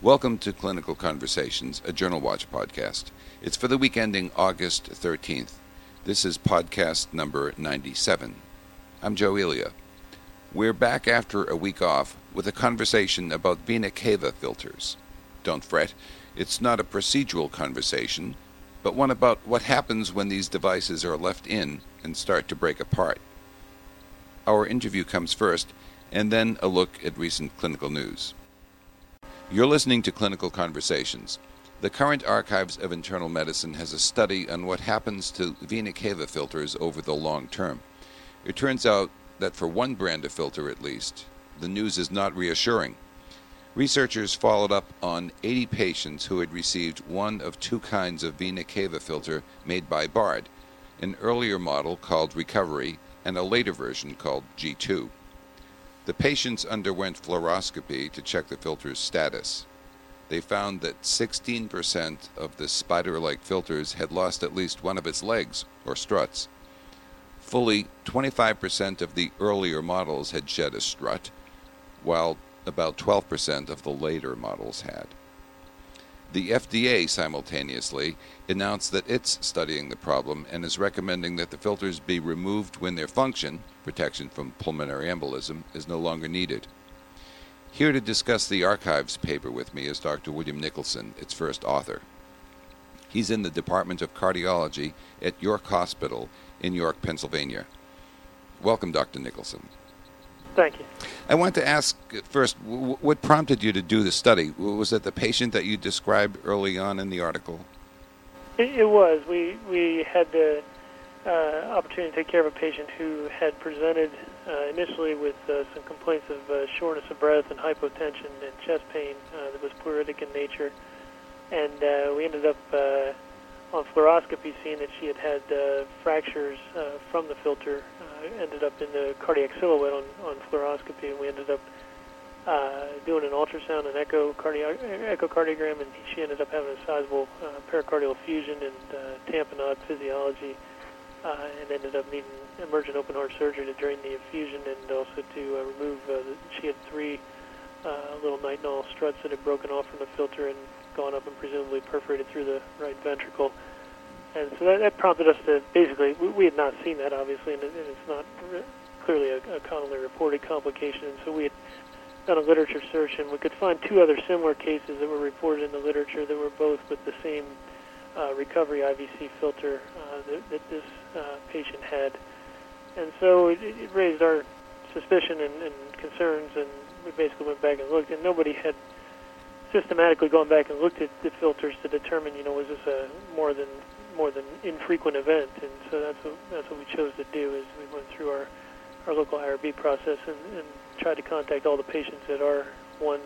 Welcome to Clinical Conversations, a Journal Watch podcast. It's for the week ending August 13th. This is podcast number 97. I'm Joe Elia. We're back after a week off with a conversation about vena cava filters. Don't fret, it's not a procedural conversation, but one about what happens when these devices are left in and start to break apart. Our interview comes first, and then a look at recent clinical news. You're listening to Clinical Conversations. The current Archives of Internal Medicine has a study on what happens to vena cava filters over the long term. It turns out that for one brand of filter at least, the news is not reassuring. Researchers followed up on 80 patients who had received one of two kinds of vena cava filter made by Bard, an earlier model called Recovery and a later version called G2. The patients underwent fluoroscopy to check the filter's status. They found that 16% of the spider-like filters had lost at least one of its legs, or struts. Fully 25% of the earlier models had shed a strut, while about 12% of the later models had. The FDA simultaneously announced that it's studying the problem and is recommending that the filters be removed when their function, protection from pulmonary embolism, is no longer needed. Here to discuss the archives paper with me is Dr. William Nicholson, its first author. He's in the Department of Cardiology at York Hospital in York, Pennsylvania. Welcome, Dr. Nicholson. Thank you. I want to ask first, what prompted you to do the study? Was it the patient that you described early on in the article? It was. We had the opportunity to take care of a patient who had presented initially with some complaints of shortness of breath and hypotension and chest pain that was pleuritic in nature. And we ended up on fluoroscopy seeing that she had fractures from the filter. Ended up in the cardiac silhouette on fluoroscopy, and we ended up doing an ultrasound and echocardiogram, and she ended up having a sizable pericardial effusion and tamponade physiology, and ended up needing emergent open heart surgery to drain the effusion and also to remove. She had three little nitinol struts that had broken off from the filter and gone up and presumably perforated through the right ventricle. And so that prompted us to basically, we had not seen that obviously, and it's not clearly a commonly reported complication. And so we had done a literature search, and we could find two other similar cases that were reported in the literature that were both with the same recovery IVC filter that this patient had. And so it raised our suspicion and concerns, and we basically went back and looked, and nobody had systematically gone back and looked at the filters to determine, was this a more than infrequent event. And so that's what we chose to do, is we went through our local IRB process and tried to contact all the patients at our one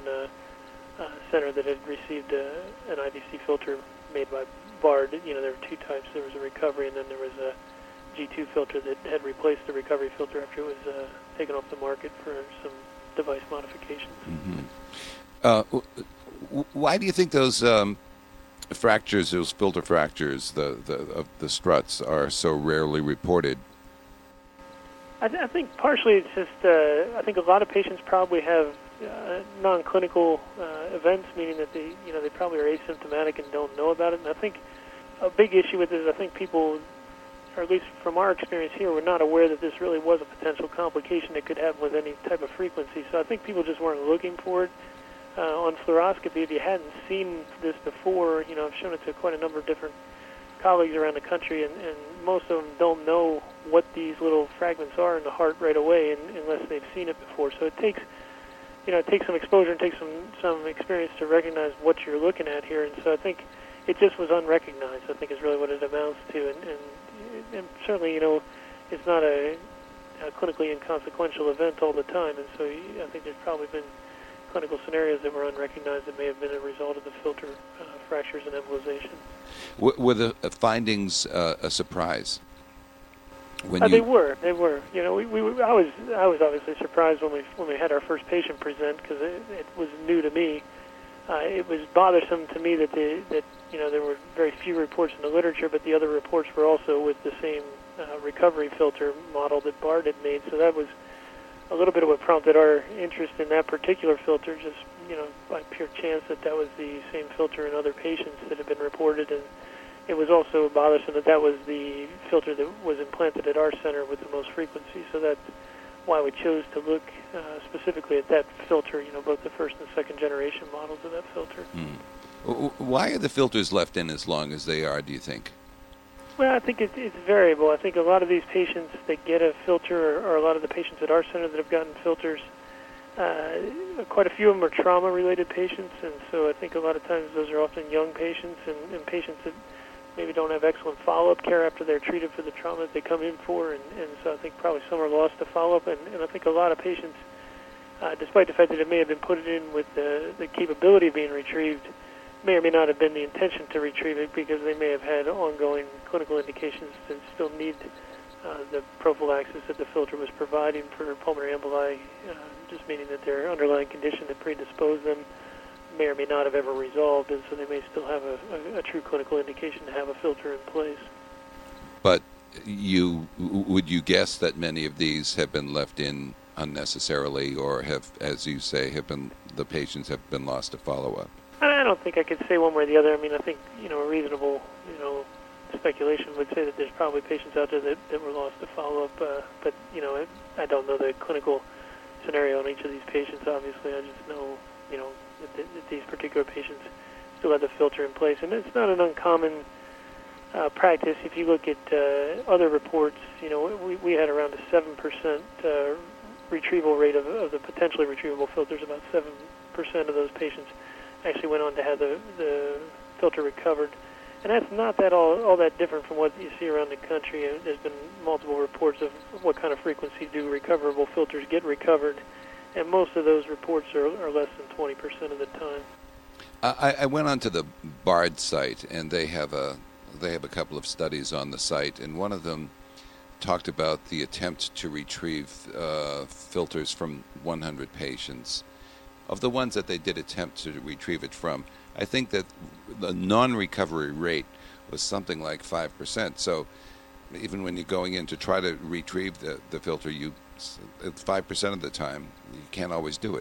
center that had received an IVC filter made by Bard. There were two types. There was a recovery, and then there was a G2 filter that had replaced the recovery filter after it was taken off the market for some device modifications. Mm-hmm. Why do you think those fractures, those filter fractures, of the struts, are so rarely reported? I think partially it's just I think a lot of patients probably have non-clinical events, meaning that they probably are asymptomatic and don't know about it. And I think a big issue with this is I think people, or at least from our experience here, were not aware that this really was a potential complication that could happen with any type of frequency. So I think people just weren't looking for it. On fluoroscopy, if you hadn't seen this before, I've shown it to quite a number of different colleagues around the country, and most of them don't know what these little fragments are in the heart right away, unless they've seen it before. So it takes some exposure and takes some experience to recognize what you're looking at here. And so I think it just was unrecognized, I think, is really what it amounts to. And certainly, it's not a clinically inconsequential event all the time. And so I think there's probably been clinical scenarios that were unrecognized that may have been a result of the filter fractures and embolization. Were the findings a surprise? They were. I was obviously surprised when we had our first patient present, because it was new to me. It was bothersome to me that there were very few reports in the literature, but the other reports were also with the same recovery filter model that Bard had made. So that was a little bit of what prompted our interest in that particular filter, just by pure chance that that was the same filter in other patients that had been reported, and it was also bothersome that that was the filter that was implanted at our center with the most frequency. So that's why we chose to look specifically at that filter, both the first and second generation models of that filter. Why are the filters left in as long as they are, do you think? Well, I think it's variable. I think a lot of these patients that get a filter, or a lot of the patients at our center that have gotten filters, quite a few of them are trauma-related patients, and so I think a lot of times those are often young patients and patients that maybe don't have excellent follow-up care after they're treated for the trauma that they come in for, and so I think probably some are lost to follow-up, and I think a lot of patients, despite the fact that it may have been put in with the capability of being retrieved, may or may not have been the intention to retrieve it because they may have had ongoing clinical indications that still need the prophylaxis that the filter was providing for pulmonary emboli, just meaning that their underlying condition that predisposed them may or may not have ever resolved, and so they may still have a true clinical indication to have a filter in place. But would you guess that many of these have been left in unnecessarily, or have, as you say, the patients have been lost to follow-up? I don't think I could say one way or the other. I mean, I think, a reasonable, speculation would say that there's probably patients out there that were lost to follow-up, but, I don't know the clinical scenario on each of these patients, obviously. I just know, that these particular patients still have the filter in place. And it's not an uncommon practice. If you look at other reports, we had around a 7% retrieval rate of the potentially retrievable filters. About 7% of those patients actually went on to have the filter recovered. And that's not that all that different from what you see around the country. There's been multiple reports of what kind of frequency do recoverable filters get recovered, and most of those reports are less than 20% of the time. I went onto the BARD site, and they have a couple of studies on the site, and one of them talked about the attempt to retrieve filters from 100 patients. Of the ones that they did attempt to retrieve it from, I think that the non-recovery rate was something like 5%. So even when you're going in to try to retrieve the filter, 5% of the time, you can't always do it.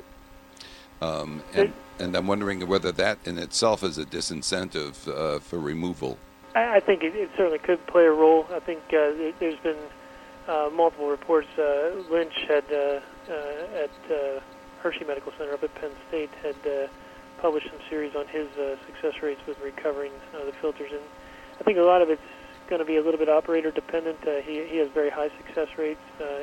And I'm wondering whether that in itself is a disincentive for removal. I think it certainly could play a role. I think there's been multiple reports. Lynch had at Hershey Medical Center up at Penn State had published some series on his success rates with recovering the filters, and I think a lot of it's going to be a little bit operator dependent. He has very high success rates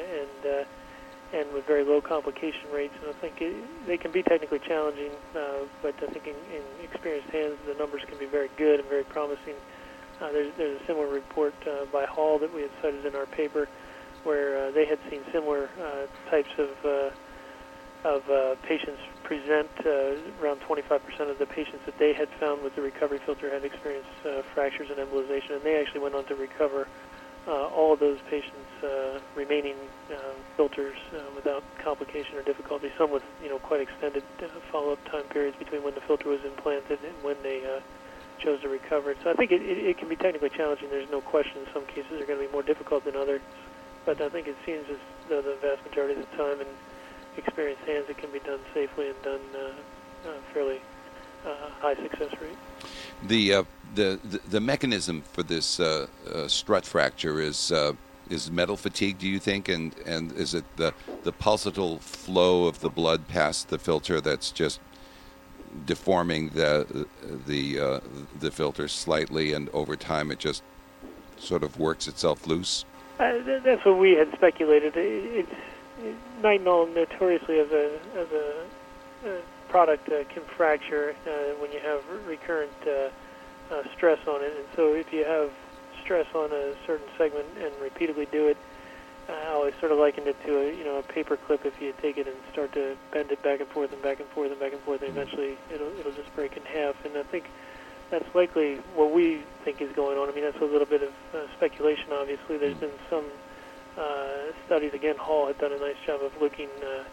and with very low complication rates, and I think they can be technically challenging, but I think in experienced hands the numbers can be very good and very promising. There's a similar report by Hall that we had cited in our paper where they had seen similar types of patients present. Around 25% of the patients that they had found with the recovery filter had experienced fractures and embolization, and they actually went on to recover all of those patients' remaining filters without complication or difficulty, some with quite extended follow-up time periods between when the filter was implanted and when they chose to recover it. So I think it can be technically challenging. There's no question in some cases they're going to be more difficult than others, but I think it seems as though the vast majority of the time in experienced hands it can be done safely and done fairly high success rate. The mechanism for this strut fracture is metal fatigue, do you think, and is it the pulsatile flow of the blood past the filter that's just deforming the filter slightly, and over time it just sort of works itself loose? That's what we had speculated. Nitinol notoriously as a product can fracture when you have recurrent stress on it, and so if you have stress on a certain segment and repeatedly do it, I always sort of likened it to a paper clip. If you take it and start to bend it back and forth and back and forth and back and forth, and eventually it'll just break in half. And I think that's likely what we think is going on. I mean, that's a little bit of speculation. Obviously, there's been some studies. Again, Hall had done a nice job of looking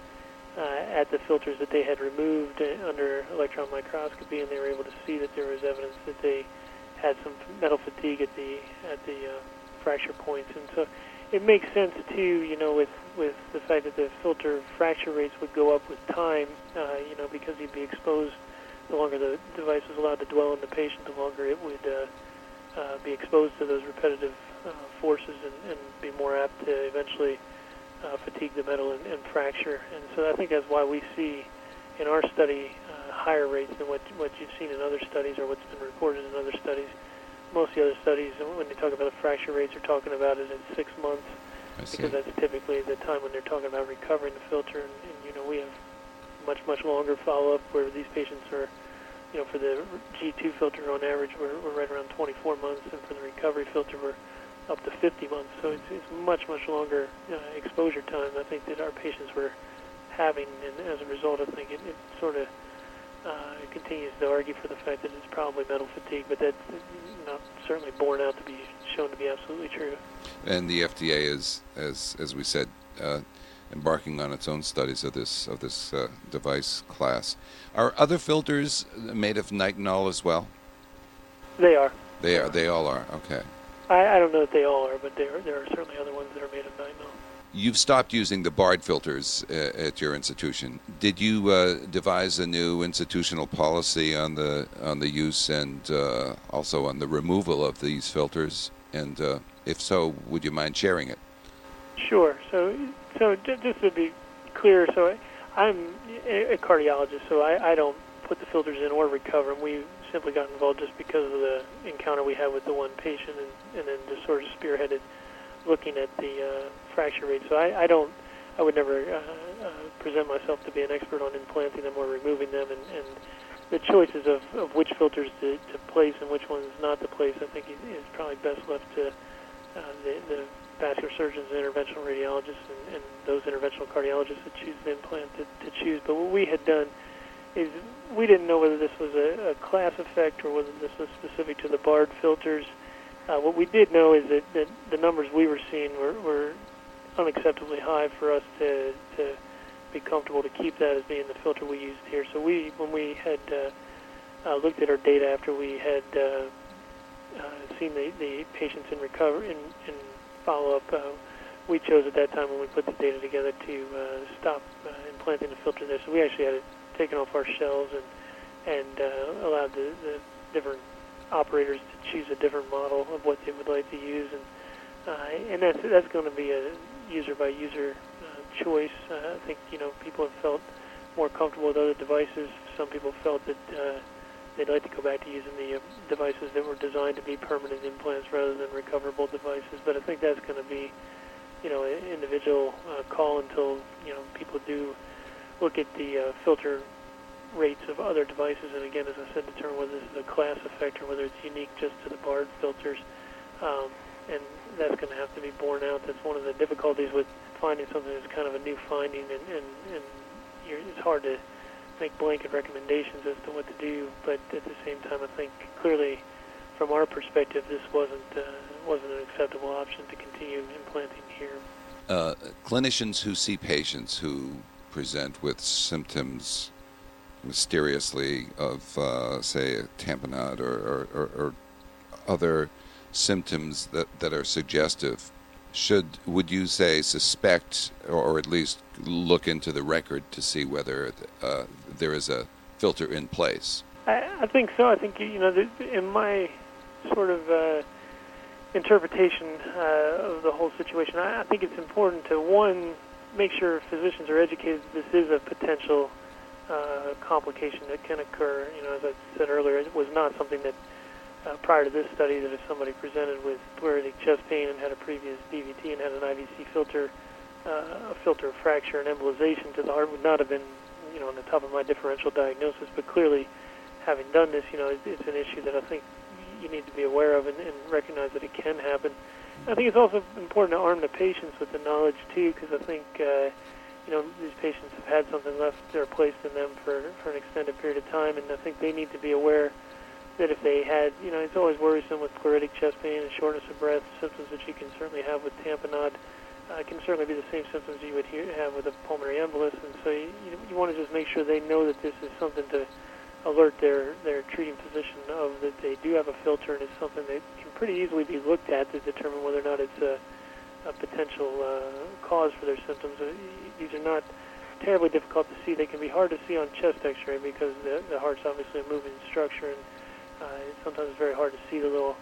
at the filters that they had removed under electron microscopy, and they were able to see that there was evidence that they had some metal fatigue at the fracture points. And so it makes sense too, with the fact that the filter fracture rates would go up with time, because you'd be exposed. The longer the device was allowed to dwell in the patient, the longer it would be exposed to those repetitive forces and be more apt to eventually fatigue the metal and fracture. And so I think that's why we see in our study higher rates than what you've seen in other studies or what's been reported in other studies. Most of the other studies, when they talk about the fracture rates, are talking about it in 6 months, because that's typically the time when they're talking about recovering the filter. And we have much longer follow-up where these patients are, for the G2 filter on average, we're right around 24 months, and for the recovery filter, we're up to 50 months. So it's much longer exposure time, I think, that our patients were having. And as a result, I think it sort of continues to argue for the fact that it's probably metal fatigue, but that's not certainly borne out to be shown to be absolutely true. And the FDA is, as we said, embarking on its own studies of this device class. Are other filters made of nitinol as well? They are. They all are. Okay. I don't know that they all are, but there are certainly other ones that are made of nitinol. You've stopped using the BARD filters at your institution. Did you devise a new institutional policy on the use and also on the removal of these filters? And if so, would you mind sharing it? Sure. So just to be clear, so I'm a cardiologist, so I don't put the filters in or recover them. We simply got involved just because of the encounter we had with the one patient, and then just sort of spearheaded looking at the fracture rate. So I would never present myself to be an expert on implanting them or removing them, and the choices of which filters to place and which ones not to place, I think is probably best left to the vascular surgeons and interventional radiologists and those interventional cardiologists that choose the implant to choose. But what we had done is we didn't know whether this was a class effect or whether this was specific to the BARD filters. What we did know is that the numbers we were seeing were unacceptably high for us to be comfortable to keep that as being the filter we used here. So when we had looked at our data after we had seen the patients in recovery in follow-up, we chose at that time when we put the data together to stop implanting the filter there. So we actually had it taken off our shelves and allowed the different operators to choose a different model of what they would like to use, and that's going to be a user by user choice. I think people have felt more comfortable with other devices. Some people felt that they'd like to go back to using the devices that were designed to be permanent implants rather than recoverable devices. But I think that's going to be an individual call until people do look at the filter rates of other devices, and again, as I said, determine whether this is a class effect or whether it's unique just to the BARD filters, and that's going to have to be borne out. That's one of the difficulties with finding something that's kind of a new finding, and it's hard to make blanket recommendations as to what to do, but at the same time, I think clearly from our perspective, this wasn't an acceptable option to continue implanting here. Clinicians who see patients who present with symptoms mysteriously of, say, a tamponade or other symptoms that are suggestive, would you say, suspect or at least look into the record to see whether there is a filter in place? I think so. I think, in my sort of interpretation of the whole situation, I think it's important to, one, make sure physicians are educated that this is a potential complication that can occur. As I said earlier, it was not something that prior to this study, that if somebody presented with pleuritic chest pain and had a previous DVT and had an IVC filter, a filter fracture and embolization to the heart would not have been, on the top of my differential diagnosis. But clearly, having done this, it's an issue that I think you need to be aware of and recognize that it can happen. I think it's also important to arm the patients with the knowledge too, because I think these patients have had something left or placed in them for an extended period of time, and I think they need to be aware that if they had, it's always worrisome with pleuritic chest pain and shortness of breath, symptoms that you can certainly have with tamponade. It can certainly be the same symptoms you would have with a pulmonary embolus, and so you want to just make sure they know that this is something to alert their treating physician of, that they do have a filter, and it's something that can pretty easily be looked at to determine whether or not it's a a potential cause for their symptoms. These are not terribly difficult to see. They can be hard to see on chest X-ray because the heart's obviously a moving structure, and sometimes it's very hard to see the little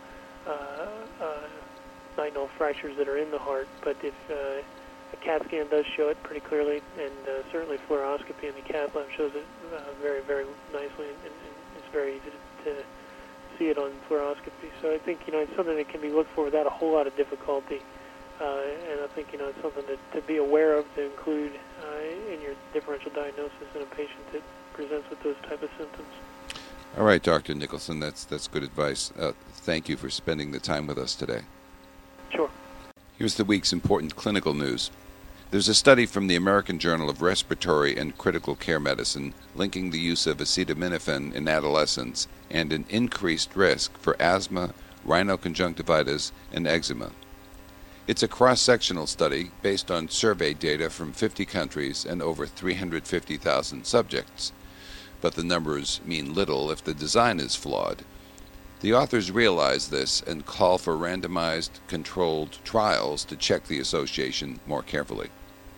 nitinol fractures that are in the heart. But if a CAT scan does show it pretty clearly, and certainly fluoroscopy in the cath lab shows it very, very nicely, and it's very easy to see it on fluoroscopy. So I think, it's something that can be looked for without a whole lot of difficulty. And I think, it's something to be aware of, to include in your differential diagnosis in a patient that presents with those type of symptoms. All right, Dr. Nicholson, that's good advice. Thank you for spending the time with us today. Sure. Here's the week's important clinical news. There's a study from the American Journal of Respiratory and Critical Care Medicine linking the use of acetaminophen in adolescents and an increased risk for asthma, rhinoconjunctivitis, and eczema. It's a cross-sectional study based on survey data from 50 countries and over 350,000 subjects. But the numbers mean little if the design is flawed. The authors realize this and call for randomized, controlled trials to check the association more carefully.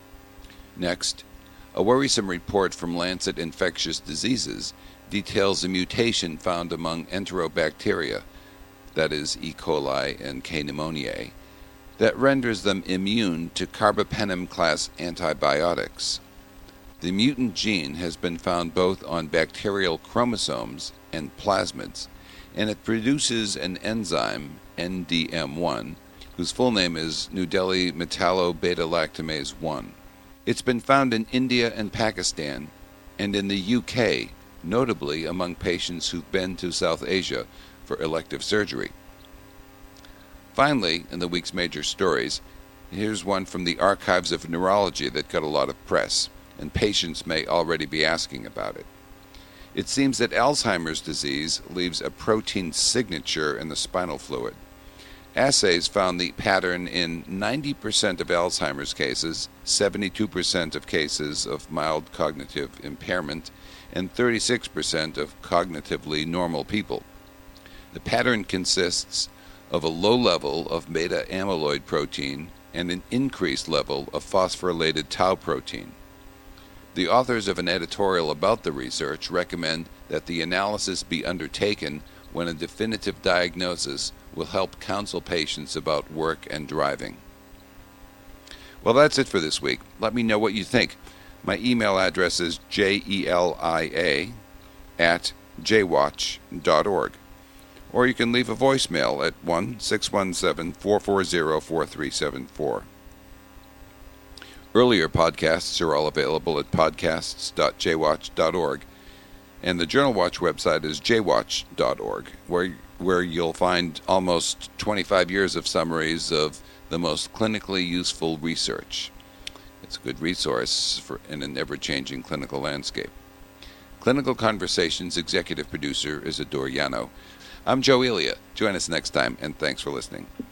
Next, a worrisome report from Lancet Infectious Diseases details a mutation found among enterobacteria, that is E. coli and K. pneumoniae, that renders them immune to carbapenem-class antibiotics. The mutant gene has been found both on bacterial chromosomes and plasmids, and it produces an enzyme, NDM1, whose full name is New Delhi Metallo-beta-lactamase 1. It's been found in India and Pakistan, and in the UK, notably among patients who've been to South Asia for elective surgery. Finally, in the week's major stories, here's one from the Archives of Neurology that got a lot of press, and patients may already be asking about it. It seems that Alzheimer's disease leaves a protein signature in the spinal fluid. Assays found the pattern in 90% of Alzheimer's cases, 72% of cases of mild cognitive impairment, and 36% of cognitively normal people. The pattern consists of a low level of beta-amyloid protein and an increased level of phosphorylated tau protein. The authors of an editorial about the research recommend that the analysis be undertaken when a definitive diagnosis will help counsel patients about work and driving. Well, that's it for this week. Let me know what you think. My email address is jelia@jwatch.org. Or you can leave a voicemail at 1-617-440-4374. Earlier podcasts are all available at podcasts.jwatch.org, and the Journal Watch website is jwatch.org, where you'll find almost 25 years of summaries of the most clinically useful research. It's a good resource in an ever-changing clinical landscape. Clinical Conversations executive producer is Adore Yano. I'm Joe Elia. Join us next time, and thanks for listening.